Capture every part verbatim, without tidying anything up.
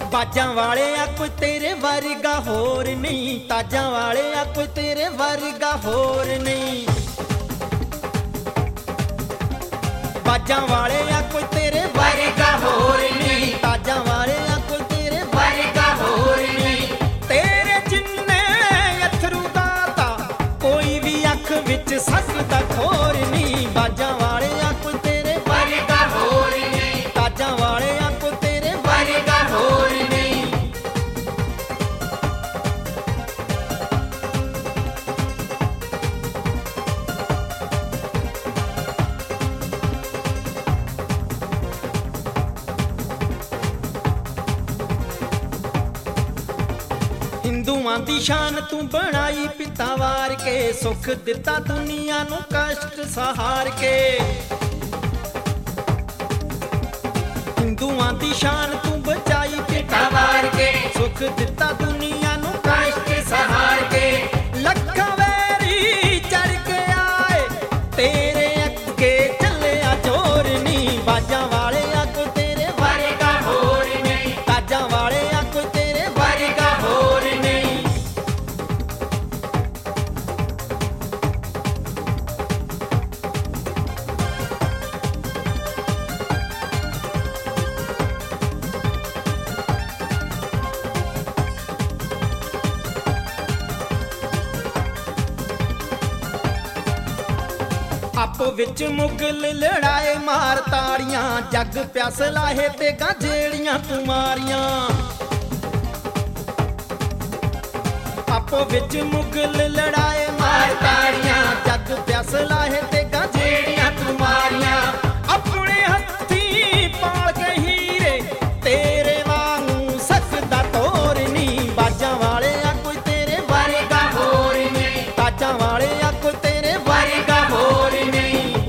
ਬਾਜਾਂ ਵਾਲੇ ਆ ਕੋਈ ਤੇਰੇ ਵਰਗਾ ਹੋਰ ਨਹੀਂ, ਤਾਜਾਂ ਵਾਲੇ ਆ ਕੋਈ ਤੇਰੇ ਵਰਗਾ ਹੋਰ ਨਹੀਂ। ਬਾਜਾਂ ਵਾਲੇ ਆ ਕੋਈ ਤੇਰੇ ਵਰਗਾ ਹੋਰ ਨਹੀਂ, ਤਾਜਾਂ ਵਾਲੇ ਆ ਕੋਈ ਤੇਰੇ ਵਰਗਾ ਹੋਰ ਨਹੀਂ। ਤੇਰੇ ਜਿੰਨੇ ਅਥਰੂ ਦਾਤਾ ਕੋਈ ਵੀ ਅੱਖ ਵਿੱਚ ਸਕਦਾ ਖੋਰ ਨਹੀਂ। ਬਾਜਾਂ ਵਾਲੇ ਆ ਕੋਈ ਤੇਰੇ ਵਰਗਾ ਹੋਰ ਨਹੀਂ, ਤਾਜਾਂ ਵਾਲੇ ਆ ਕੋਈ ਤੇਰੇ ਵਰਗਾ ਹੋਰ ਨਹੀਂ। ਹਿੰਦੂਆਂ ਦੀ ਸ਼ਾਨ ਤੂੰ ਬਣਾਈ ਪਿਤਾ ਵਾਰ ਕੇ, ਸੁੱਖ ਦਿੱਤਾ ਦੁਨੀਆ ਨੂੰ ਕਸ਼ਟ ਸਹਾਰ ਕੇ। ਹਿੰਦੂਆਂ ਦੀ ਸ਼ਾਨ ਤੂੰ ਬਚਾਈ ਪਿਤਾ ਵਾਰ ਕੇ, ਸੁੱਖ ਦਿੱਤਾ ਦੁਨੀਆ ਨੂੰ ਕਸ਼ਟ ਸਹਾਰ ਕੇ। ਲੱਖਾਂ ਵੈਰੀ ਚੜ ਕੇ ਆਏ ਤੇਰੇ ਅੱਗੇ ਚੱਲਿਆ ਜ਼ੋਰ ਨਹੀਂ। ਬਾਜਾਂ ਵਾਲੇ ਆ ਕੋਈ ਤੇਰੇ ਵਰਗਾ ਹੋਰ ਨਹੀਂ, ਤਾਜਾਂ ਵਾਲੇ ਆ ਕੋਈ ਤੇਰੇ ਵਰਗਾ ਹੋਰ ਨਹੀਂ। ਆਪੋ ਵਿੱਚ ਮੁਗਲ ਲੜਾਏ ਮਾਰ ਤਾੜੀਆਂ, ਜੱਗ ਪਿਆਸ ਲਾਹੇ ਤੇ ਗਾਜੇੜੀਆਂ ਤੂੰ ਮਾਰੀਆਂ। ਆਪੋ ਵਿੱਚ ਮੁਗਲ ਲੜਾਏ ਮਾਰ ਤਾੜੀਆਂ, ਜੱਗ ਪਿਆਸ ਲਾਹੇ ਤੇ ਗਾਜੇੜੀਆਂ ਤੂੰ ਮਾਰੀਆਂ। ਆਪਣੇ ਹੱਥੀਂ ਪਾਲ ਕੇ ਹੀਰੇ ਤੇਰੇ ਵਾਂਗੂ ਸਕਦਾ ਤੋਰ ਨਹੀਂ। ਬਾਜਾਂ ਵਾਲੇ ਆ ਕੋਈ ਤੇਰੇ ਵਰਗਾ ਹੋਰ ਨਹੀਂ, ਤਾਜਾਂ ਵਾਲੇ ਆ ਕੋਈ ਤੇਰੇ ਵਰਗਾ ਹੋਰ ਨਹੀਂ।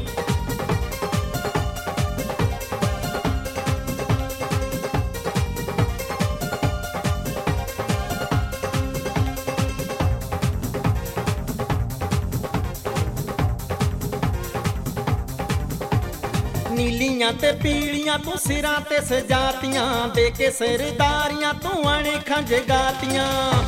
ਨੀਲੀਆਂ ਤੇ ਪੀਲੀਆਂ ਤੂੰ ਸਿਰਾਂ ਤੇ ਸਜਾਤੀਆਂ, ਦੇ ਕੇ ਸਰਦਾਰੀਆਂ ਤੂੰ ਅਣਖਾਂ ਜਗਾਤੀਆਂ।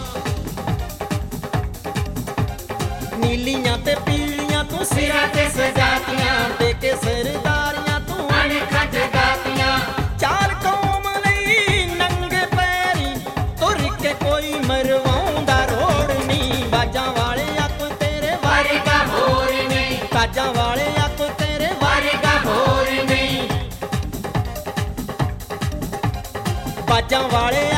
ਨੀਲੀਆਂ ਤੇ ਪੀਲੀਆਂ ਤੂੰ ਸਿਰਾਂ ਤੇ ਸਜਾਤੀਆਂ, ਦੇ ਕੇ ਸਰਦਾਰੀਆਂ ਤੂੰ ਅਣਖਾਂ ਜਗਾਤੀਆਂ। ਚਾਰ ਕੌਮ ਲਈ ਨੰਗੇ ਪੈਰੀ ਤੁਰ ਕੇ ਕੋਈ ਮਰਵਾਉਂਦਾ ਰੋੜ ਨਹੀਂ। ਬਾਜਾਂ ਵਾਲੇ ਆ ਕੋਈ ਤੇਰੇ ਵਰਗਾ ਹੋਰ ਨਹੀਂ, ਤਾਜਾਂ ਵਾਲੇ ਆ ਕੋਈ ਤੇਰੇ ਵਰਗਾ ਹੋਰ ਨਹੀਂ। ਬਾਜਾਂ ਵਾਲੇ